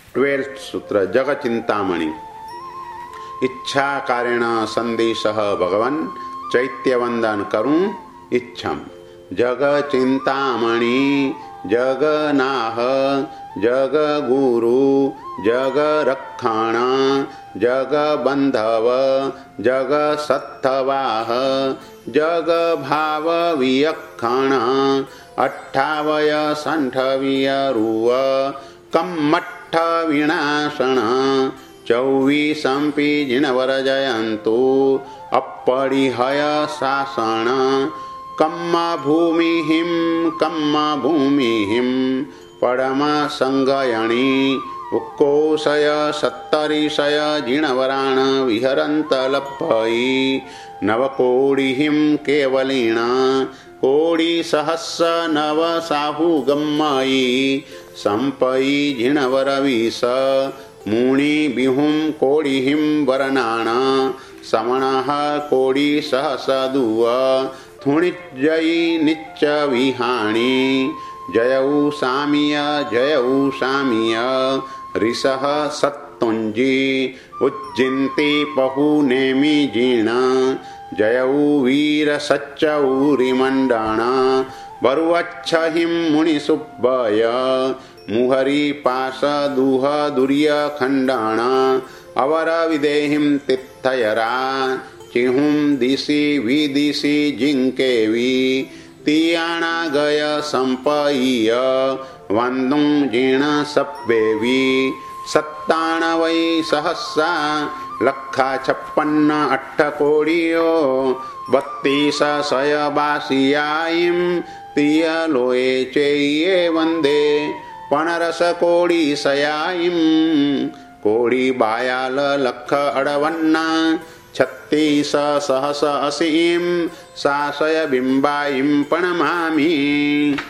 12th सूत्र जगचिंतामणि। इच्छा कारेण संदेशः भगवन् चैत्यवंदन करूं इच्छम। जग चिंतामणि जग नाह जग गुरु जग रक्षण जग बंधव जग सत्थवाह जग भाव वियक्षण अट्ठावय संठविय रुव कम्मट्ठ विनाशण 24 जिनवर जयंतु अपरिहय शासन कम्मा भूमिहिं परम संगयणी उक्कोशय 70 जिणवराण विहरन्त लभ्यई नवकोडिहिं केवलेन कोडि सहस्र नव साहुगम्मयी संपयी जिणवरवीस मुनि बिहुं कोडिहिं वरनाण समणः कोडि सहस्रदुव थुणिजयी निच्च विहाणी जयऊ सामीय ऋषः सत्तुंजी उज्जिन्ति पहुनेमि जीर्ण जयऊ वीर सच्चौरिमंडण बरुवच्छहिं मुनिसुब्बय मुहरी पास दुह दुर्य खंडण अवर विदेहिं तिथयरा चिहुं दिशि विदिशि जिंकेवी तियाणा गय संपय्य वंदुं जीर्ण सप्वेवी 97 सहस्रा लक्षा 56 8 कोडियो 32 सयबासियायिं तियलोये चेये वंदे पनरस कोडि सयायिं कोडि बायाल लख 58 36 सहस असीं सासय बिंबायिं प्रणमामि।